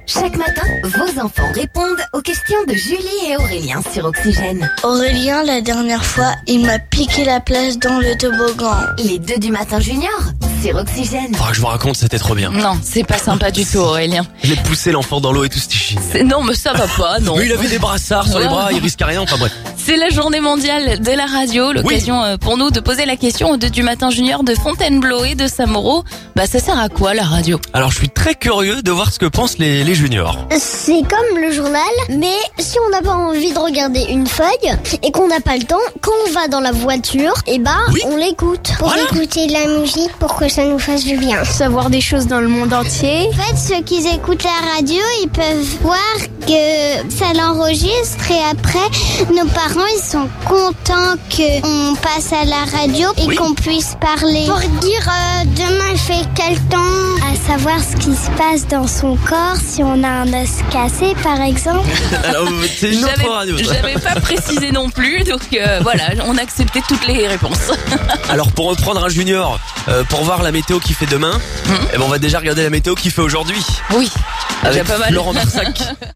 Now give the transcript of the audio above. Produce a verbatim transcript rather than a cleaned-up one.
Chaque matin, vos enfants répondent aux questions de Julie et Aurélien sur Oxygène. Aurélien, la dernière fois, il m'a piqué la place dans le toboggan. Les deux du matin junior sur Oxygène. Faudra que je vous raconte, c'était trop bien. Non, c'est pas sympa du tout, Aurélien. J'ai poussé l'enfant dans l'eau et tout, c'était génial. C'est- Non, mais ça va pas, non. Mais il avait des brassards sur les bras, il risque rien, enfin bref. C'est la journée mondiale de la radio, l'occasion euh, pour nous de poser la question aux deux du matin junior de Fontainebleau et de Saint-Mauro. Bah, ça sert à quoi la radio? Alors je suis très curieux de voir ce que pensent les, les juniors. C'est comme le journal, mais si on n'a pas envie de regarder une feuille et qu'on n'a pas le temps, quand on va dans la voiture, et bah Oui. on l'écoute. Pour Voilà. écouter de la musique, pour que ça nous fasse du bien. Savoir des choses dans le monde entier. En fait, ceux qui écoutent la radio, ils peuvent voir que ça l'enregistre et après, nos parents, ils sont contents qu'on passe à la radio et Oui. qu'on puisse parler. Pour dire euh, demain il fait quel temps, à savoir ce qui se passe dans son corps, si on a un os cassé par exemple. Alors c'est une J'avais- autre radio. ça. J'avais pas précisé non plus, donc euh, voilà, on a accepté toutes les réponses. Alors pour reprendre un junior, euh, pour voir la météo qu'il fait demain, eh ben, on va déjà regarder la météo qu'il fait aujourd'hui. Oui, déjà Avec pas mal. Laurent Marsac.